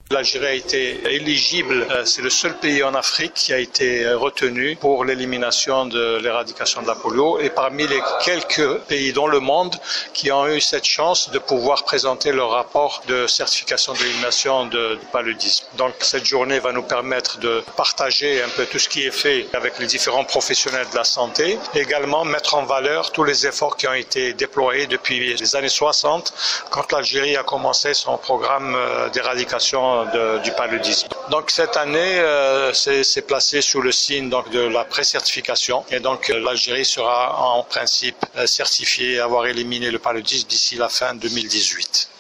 L'Algérie a été éligible, c'est le seul pays en Afrique qui a été retenu pour l'élimination de l'éradication de la polio et parmi les quelques pays dans le monde qui ont eu cette chance de pouvoir présenter leur rapport de certification d'élimination du paludisme. Donc cette journée va nous permettre de partager un peu tout ce qui est fait avec les différents professionnels de la santé, et également mettre en valeur tous les efforts qui ont été déployés depuis les années 60 quand l'Algérie a commencé son programme d'éradication du paludisme. Donc cette année, c'est placé sous le signe donc, de la pré-certification et donc l'Algérie sera en principe certifiée avoir éliminé le paludisme d'ici la fin 2018.